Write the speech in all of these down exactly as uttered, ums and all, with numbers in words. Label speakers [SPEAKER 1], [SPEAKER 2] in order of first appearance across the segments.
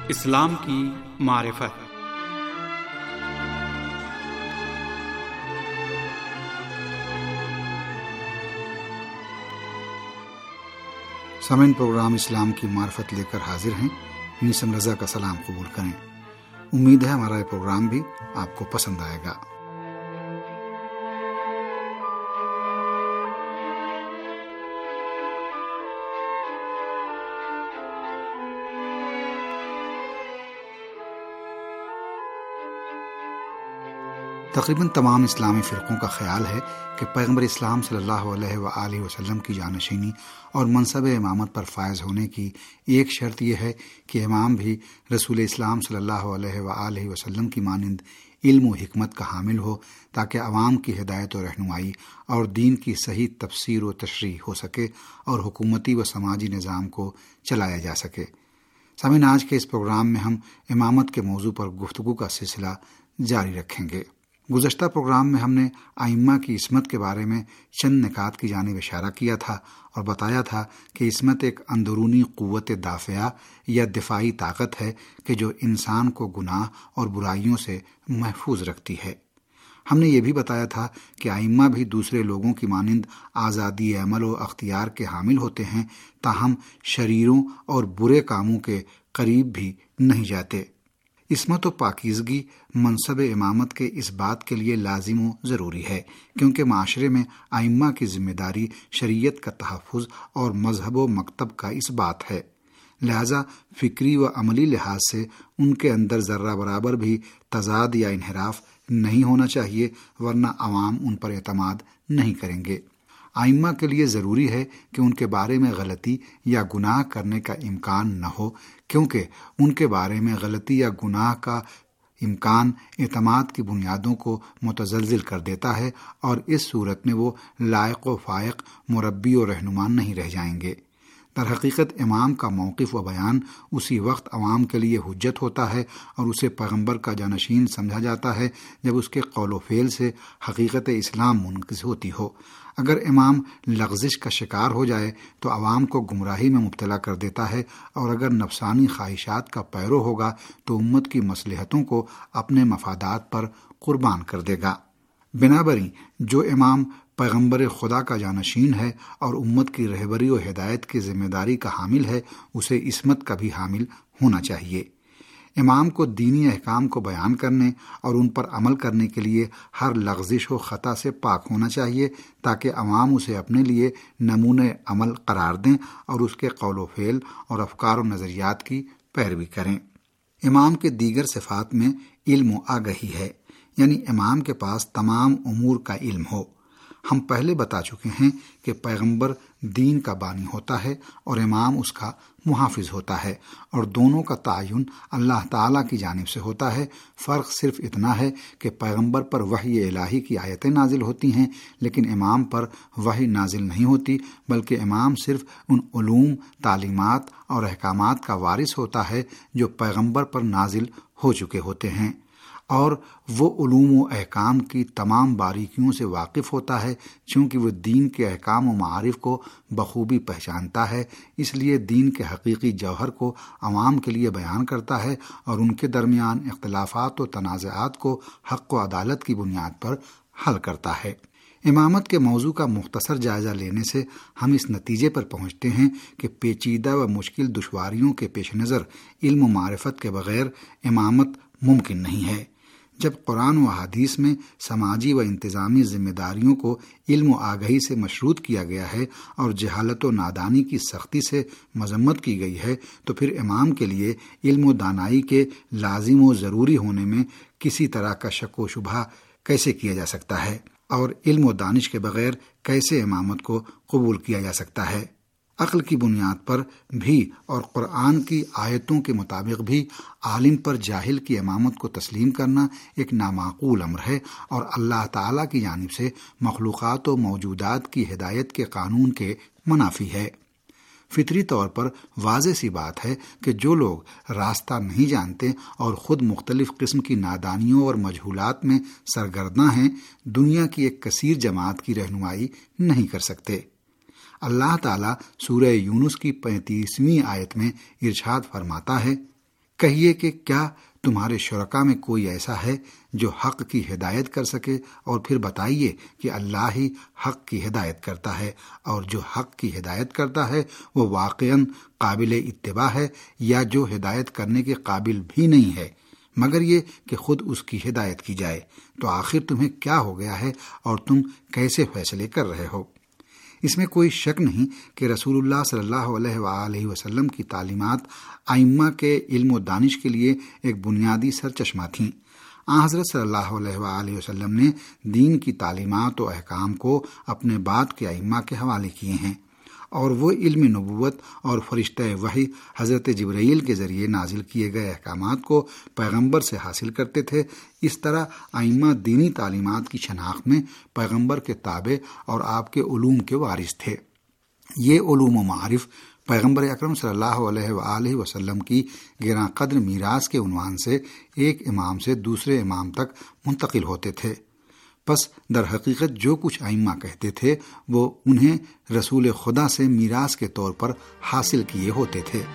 [SPEAKER 1] اسلام کی معرفت۔
[SPEAKER 2] سامعین، پروگرام اسلام کی معرفت لے کر حاضر ہیں۔ نیسم رضا کا سلام قبول کریں۔ امید ہے ہمارا یہ پروگرام بھی آپ کو پسند آئے گا۔ تقریباً تمام اسلامی فرقوں کا خیال ہے کہ پیغمبر اسلام صلی اللہ علیہ وآلہ وسلم کی جانشینی اور منصب امامت پر فائز ہونے کی ایک شرط یہ ہے کہ امام بھی رسول اسلام صلی اللہ علیہ وآلہ وسلم کی مانند علم و حکمت کا حامل ہو، تاکہ عوام کی ہدایت و رہنمائی اور دین کی صحیح تفسیر و تشریح ہو سکے اور حکومتی و سماجی نظام کو چلایا جا سکے۔ سامعین، آج کے اس پروگرام میں ہم امامت کے موضوع پر گفتگو کا سلسلہ جاری رکھیں گے۔ گزشتہ پروگرام میں ہم نے ائمہ کی عصمت کے بارے میں چند نکات کی جانب اشارہ کیا تھا اور بتایا تھا کہ عصمت ایک اندرونی قوت دافعہ یا دفاعی طاقت ہے کہ جو انسان کو گناہ اور برائیوں سے محفوظ رکھتی ہے۔ ہم نے یہ بھی بتایا تھا کہ ائمہ بھی دوسرے لوگوں کی مانند آزادی عمل و اختیار کے حامل ہوتے ہیں، تاہم شریروں اور برے کاموں کے قریب بھی نہیں جاتے۔ عصمت و پاکیزگی منصب امامت کے اس بات کے لیے لازم و ضروری ہے کیونکہ معاشرے میں ائمہ کی ذمہ داری شریعت کا تحفظ اور مذہب و مکتب کا اس بات ہے، لہذا فکری و عملی لحاظ سے ان کے اندر ذرہ برابر بھی تضاد یا انحراف نہیں ہونا چاہیے، ورنہ عوام ان پر اعتماد نہیں کریں گے۔ ائمہ کے لیے ضروری ہے کہ ان کے بارے میں غلطی یا گناہ کرنے کا امکان نہ ہو، کیونکہ ان کے بارے میں غلطی یا گناہ کا امکان اعتماد کی بنیادوں کو متزلزل کر دیتا ہے، اور اس صورت میں وہ لائق و فائق مربی و رہنما نہیں رہ جائیں گے۔ در حقیقت امام کا موقف و بیان اسی وقت عوام کے لیے حجت ہوتا ہے اور اسے پیغمبر کا جانشین سمجھا جاتا ہے جب اس کے قول و فعل سے حقیقت اسلام منعکس ہوتی ہو۔ اگر امام لغزش کا شکار ہو جائے تو عوام کو گمراہی میں مبتلا کر دیتا ہے، اور اگر نفسانی خواہشات کا پیرو ہوگا تو امت کی مصلحتوں کو اپنے مفادات پر قربان کر دے گا۔ بنابراین جو امام پیغمبر خدا کا جانشین ہے اور امت کی رہبری و ہدایت کی ذمہ داری کا حامل ہے، اسے عصمت کا بھی حامل ہونا چاہیے۔ امام کو دینی احکام کو بیان کرنے اور ان پر عمل کرنے کے لیے ہر لغزش و خطا سے پاک ہونا چاہیے، تاکہ عوام اسے اپنے لیے نمونہ عمل قرار دیں اور اس کے قول و فعل اور افکار و نظریات کی پیروی کریں۔ امام کے دیگر صفات میں علم و آگہی ہے، یعنی امام کے پاس تمام امور کا علم ہو۔ ہم پہلے بتا چکے ہیں کہ پیغمبر دین کا بانی ہوتا ہے اور امام اس کا محافظ ہوتا ہے، اور دونوں کا تعین اللہ تعالیٰ کی جانب سے ہوتا ہے۔ فرق صرف اتنا ہے کہ پیغمبر پر وحی الہی کی آیتیں نازل ہوتی ہیں، لیکن امام پر وحی نازل نہیں ہوتی، بلکہ امام صرف ان علوم، تعلیمات اور احکامات کا وارث ہوتا ہے جو پیغمبر پر نازل ہو چکے ہوتے ہیں، اور وہ علوم و احکام کی تمام باریکیوں سے واقف ہوتا ہے۔ چونکہ وہ دین کے احکام و معارف کو بخوبی پہچانتا ہے، اس لیے دین کے حقیقی جوہر کو عوام کے لیے بیان کرتا ہے اور ان کے درمیان اختلافات و تنازعات کو حق و عدالت کی بنیاد پر حل کرتا ہے۔ امامت کے موضوع کا مختصر جائزہ لینے سے ہم اس نتیجے پر پہنچتے ہیں کہ پیچیدہ و مشکل دشواریوں کے پیش نظر علم و معرفت کے بغیر امامت ممکن نہیں ہے۔ جب قرآن و احادیث میں سماجی و انتظامی ذمہ داریوں کو علم و آگہی سے مشروط کیا گیا ہے اور جہالت و نادانی کی سختی سے مذمت کی گئی ہے، تو پھر امام کے لیے علم و دانائی کے لازم و ضروری ہونے میں کسی طرح کا شک و شبہ کیسے کیا جا سکتا ہے، اور علم و دانش کے بغیر کیسے امامت کو قبول کیا جا سکتا ہے؟ عقل کی بنیاد پر بھی اور قرآن کی آیتوں کے مطابق بھی عالم پر جاہل کی امامت کو تسلیم کرنا ایک نامعقول امر ہے، اور اللہ تعالیٰ کی جانب سے مخلوقات و موجودات کی ہدایت کے قانون کے منافی ہے۔ فطری طور پر واضح سی بات ہے کہ جو لوگ راستہ نہیں جانتے اور خود مختلف قسم کی نادانیوں اور مجہولات میں سرگرداں ہیں، دنیا کی ایک کثیر جماعت کی رہنمائی نہیں کر سکتے۔ اللہ تعالیٰ سورہ یونس کی پینتیسویں آیت میں ارشاد فرماتا ہے، کہیے کہ کیا تمہارے شرکاء میں کوئی ایسا ہے جو حق کی ہدایت کر سکے؟ اور پھر بتائیے کہ اللہ ہی حق کی ہدایت کرتا ہے، اور جو حق کی ہدایت کرتا ہے وہ واقعاً قابل اتباع ہے، یا جو ہدایت کرنے کے قابل بھی نہیں ہے مگر یہ کہ خود اس کی ہدایت کی جائے۔ تو آخر تمہیں کیا ہو گیا ہے اور تم کیسے فیصلے کر رہے ہو؟ اس میں کوئی شک نہیں کہ رسول اللہ صلی اللہ علیہ وآلہ وسلم کی تعلیمات ائمہ کے علم و دانش کے لیے ایک بنیادی سرچشمہ تھیں۔ آن حضرت صلی اللہ علیہ وآلہ وسلم نے دین کی تعلیمات و احکام کو اپنے بعد کے ائمہ کے حوالے کیے ہیں، اور وہ علم نبوت اور فرشتہ وحی حضرت جبرائیل کے ذریعے نازل کیے گئے احکامات کو پیغمبر سے حاصل کرتے تھے۔ اس طرح ائمہ دینی تعلیمات کی شناخت میں پیغمبر کے تابع اور آپ کے علوم کے وارث تھے۔ یہ علوم و معارف پیغمبر اکرم صلی اللہ علیہ وآلہ وسلم کی گراں قدر میراث کے عنوان سے ایک امام سے دوسرے امام تک منتقل ہوتے تھے۔ پس در حقیقت جو کچھ ائمہ کہتے تھے وہ انہیں رسول خدا سے میراث کے طور پر حاصل کیے ہوتے تھے۔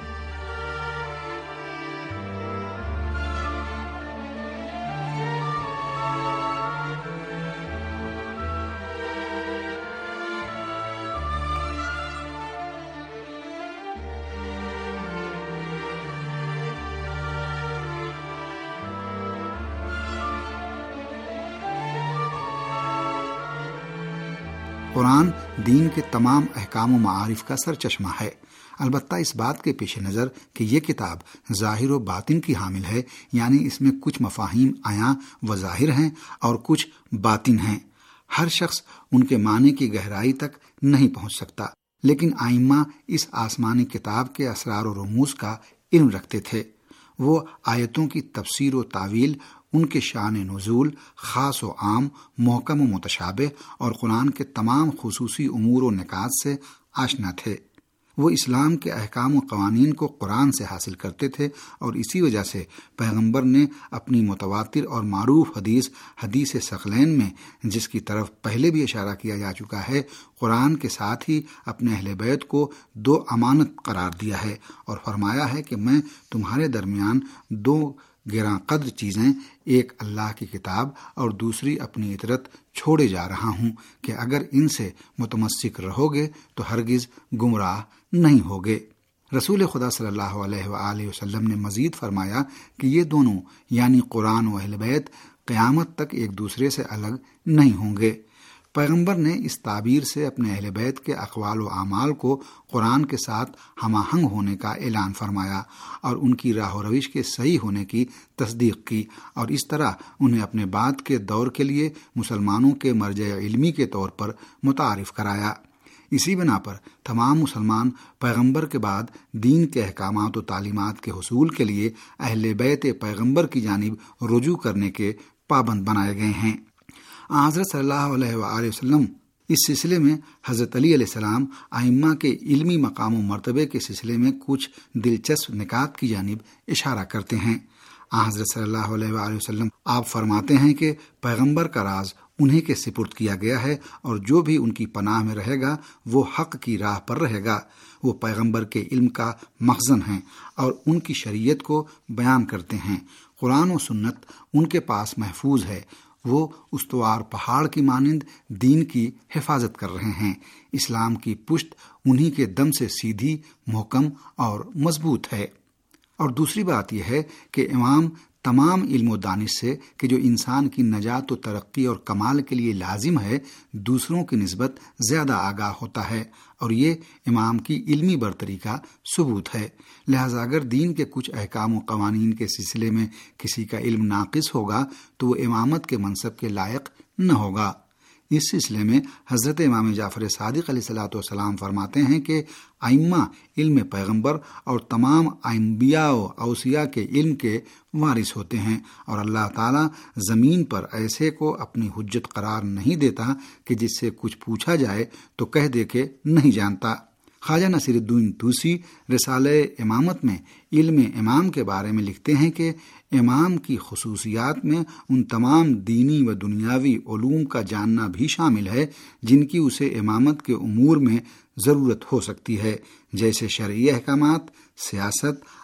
[SPEAKER 2] قرآن دین کے تمام احکام و معارف کا سرچشمہ ہے، البتہ اس بات کے پیش نظر کہ یہ کتاب ظاہر و باطن کی حامل ہے، یعنی اس میں کچھ مفاہیم عیاں و ظاہر ہیں اور کچھ باطن ہیں۔ ہر شخص ان کے معنی کی گہرائی تک نہیں پہنچ سکتا، لیکن ائمہ اس آسمانی کتاب کے اسرار و رموز کا علم رکھتے تھے۔ وہ آیتوں کی تفسیر و تعویل، ان کے شان نزول، خاص و عام، محکم و متشابہ اور قرآن کے تمام خصوصی امور و نکات سے آشنا تھے۔ وہ اسلام کے احکام و قوانین کو قرآن سے حاصل کرتے تھے، اور اسی وجہ سے پیغمبر نے اپنی متواتر اور معروف حدیث حدیث ثقلین میں، جس کی طرف پہلے بھی اشارہ کیا جا چکا ہے، قرآن کے ساتھ ہی اپنے اہل بیت کو دو امانت قرار دیا ہے، اور فرمایا ہے کہ میں تمہارے درمیان دو گراں قدر چیزیں، ایک اللہ کی کتاب اور دوسری اپنی اطرت چھوڑے جا رہا ہوں کہ اگر ان سے متمسک رہو گے تو ہرگز گمراہ نہیں ہوگے۔ رسول خدا صلی اللہ علیہ وآلہ وسلم نے مزید فرمایا کہ یہ دونوں یعنی قرآن و اہل بیت قیامت تک ایک دوسرے سے الگ نہیں ہوں گے۔ پیغمبر نے اس تعبیر سے اپنے اہل بیت کے اقوال و اعمال کو قرآن کے ساتھ ہم آہنگ ہونے کا اعلان فرمایا، اور ان کی راہ و روش کے صحیح ہونے کی تصدیق کی، اور اس طرح انہیں اپنے بعد کے دور کے لیے مسلمانوں کے مرجع علمی کے طور پر متعارف کرایا۔ اسی بنا پر تمام مسلمان پیغمبر کے بعد دین کے احکامات و تعلیمات کے حصول کے لیے اہل بیت پیغمبر کی جانب رجوع کرنے کے پابند بنائے گئے ہیں۔ حضرت صلی اللہ علیہ وآلہ وسلم اس سلسلے میں حضرت علی علیہ السلام ائمہ کے علمی مقام و مرتبے کے سلسلے میں کچھ دلچسپ نکات کی جانب اشارہ کرتے ہیں۔ حضرت صلی اللہ علیہ وآلہ وسلم آپ فرماتے ہیں کہ پیغمبر کا راز انہیں کے سپرد کیا گیا ہے، اور جو بھی ان کی پناہ میں رہے گا وہ حق کی راہ پر رہے گا۔ وہ پیغمبر کے علم کا مخزن ہیں اور ان کی شریعت کو بیان کرتے ہیں۔ قرآن و سنت ان کے پاس محفوظ ہے، وہ استوار پہاڑ کی مانند دین کی حفاظت کر رہے ہیں۔ اسلام کی پشت انہی کے دم سے سیدھی، محکم اور مضبوط ہے۔ اور دوسری بات یہ ہے کہ امام تمام علم و دانش سے کہ جو انسان کی نجات و ترقی اور کمال کے لیے لازم ہے، دوسروں کی نسبت زیادہ آگاہ ہوتا ہے، اور یہ امام کی علمی برتری کا ثبوت ہے۔ لہذا اگر دین کے کچھ احکام و قوانین کے سلسلے میں کسی کا علم ناقص ہوگا تو وہ امامت کے منصب کے لائق نہ ہوگا۔ اس سلسلے میں حضرت امام جعفر صادق علیہ الصلوۃ والسلام فرماتے ہیں کہ ائمہ علم پیغمبر اور تمام انبیاء و اوصیاء کے علم کے وارث ہوتے ہیں، اور اللہ تعالیٰ زمین پر ایسے کو اپنی حجت قرار نہیں دیتا کہ جس سے کچھ پوچھا جائے تو کہہ دے کہ نہیں جانتا۔ خواجہ نصیر الدین طوسی رسالہ امامت میں علم امام کے بارے میں لکھتے ہیں کہ امام کی خصوصیات میں ان تمام دینی و دنیاوی علوم کا جاننا بھی شامل ہے جن کی اسے امامت کے امور میں ضرورت ہو سکتی ہے، جیسے شرعی احکامات، سیاست،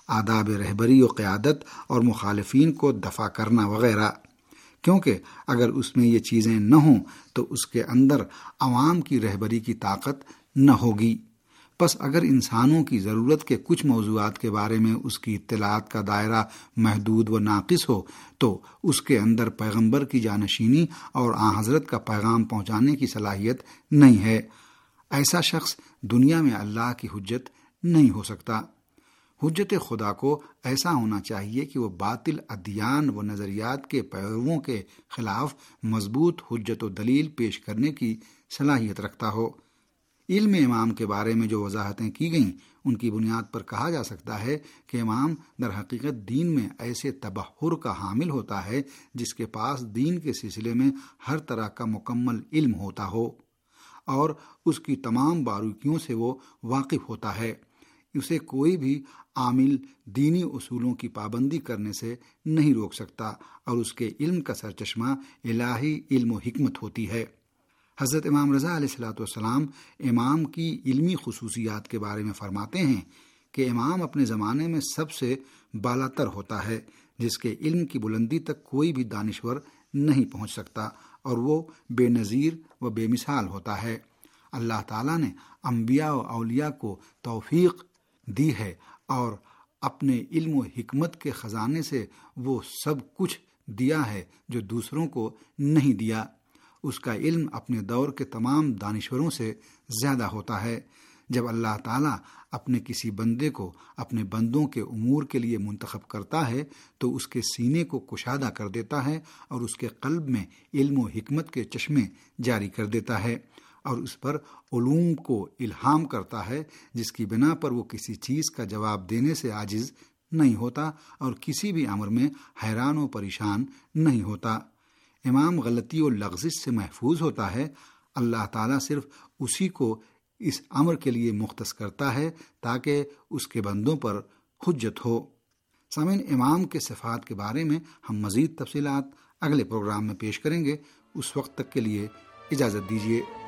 [SPEAKER 2] آداب رہبری و قیادت اور مخالفین کو دفع کرنا وغیرہ، کیونکہ اگر اس میں یہ چیزیں نہ ہوں تو اس کے اندر عوام کی رہبری کی طاقت نہ ہوگی۔ پس اگر انسانوں کی ضرورت کے کچھ موضوعات کے بارے میں اس کی اطلاعات کا دائرہ محدود و ناقص ہو تو اس کے اندر پیغمبر کی جانشینی اور آن حضرت کا پیغام پہنچانے کی صلاحیت نہیں ہے۔ ایسا شخص دنیا میں اللہ کی حجت نہیں ہو سکتا۔ حجت خدا کو ایسا ہونا چاہیے کہ وہ باطل ادیان و نظریات کے پیرووں کے خلاف مضبوط حجت و دلیل پیش کرنے کی صلاحیت رکھتا ہو۔ علم امام کے بارے میں جو وضاحتیں کی گئیں ان کی بنیاد پر کہا جا سکتا ہے کہ امام در حقیقت دین میں ایسے تبحر کا حامل ہوتا ہے جس کے پاس دین کے سلسلے میں ہر طرح کا مکمل علم ہوتا ہو اور اس کی تمام باریکیوں سے وہ واقف ہوتا ہے۔ اسے کوئی بھی عامل دینی اصولوں کی پابندی کرنے سے نہیں روک سکتا اور اس کے علم کا سرچشمہ الہی علم و حکمت ہوتی ہے۔ حضرت امام رضا علیہ الصلوۃ والسلام امام کی علمی خصوصیات کے بارے میں فرماتے ہیں کہ امام اپنے زمانے میں سب سے بالاتر ہوتا ہے، جس کے علم کی بلندی تک کوئی بھی دانشور نہیں پہنچ سکتا، اور وہ بے نظیر و بے مثال ہوتا ہے۔ اللہ تعالیٰ نے انبیاء و اولیاء کو توفیق دی ہے اور اپنے علم و حکمت کے خزانے سے وہ سب کچھ دیا ہے جو دوسروں کو نہیں دیا۔ اس کا علم اپنے دور کے تمام دانشوروں سے زیادہ ہوتا ہے۔ جب اللہ تعالیٰ اپنے کسی بندے کو اپنے بندوں کے امور کے لیے منتخب کرتا ہے تو اس کے سینے کو کشادہ کر دیتا ہے اور اس کے قلب میں علم و حکمت کے چشمے جاری کر دیتا ہے اور اس پر علوم کو الہام کرتا ہے، جس کی بنا پر وہ کسی چیز کا جواب دینے سے عاجز نہیں ہوتا اور کسی بھی امر میں حیران و پریشان نہیں ہوتا۔ امام غلطی و لغزش سے محفوظ ہوتا ہے۔ اللہ تعالیٰ صرف اسی کو اس امر کے لیے مختص کرتا ہے تاکہ اس کے بندوں پر حجت ہو۔ سامعین، امام کے صفات کے بارے میں ہم مزید تفصیلات اگلے پروگرام میں پیش کریں گے۔ اس وقت تک کے لیے اجازت دیجیے۔